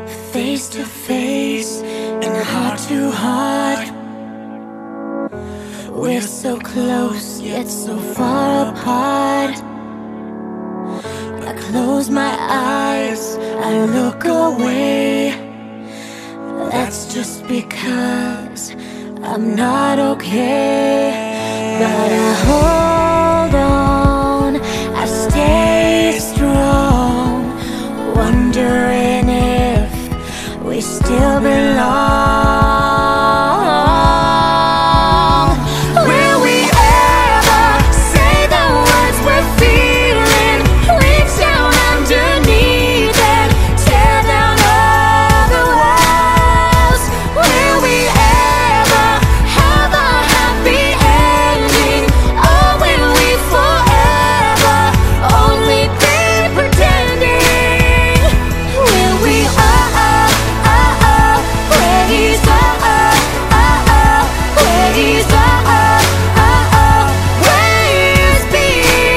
face to face and heart to heart. We're so close yet so far apart. I close my eyes, I look away. That's just because I'm not okay. But I hold on, I stay strong, wondering if we still belong. Will we ever say the words we're feeling? Reach down underneath and tear down all the walls. Will we ever have a happy ending? Or will we forever only be pretending? Will we raise be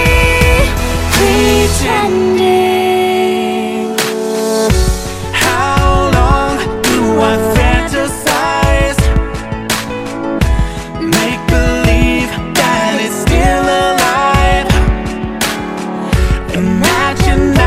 pretending? How long do I fantasize? Make believe that it's still alive. Imagine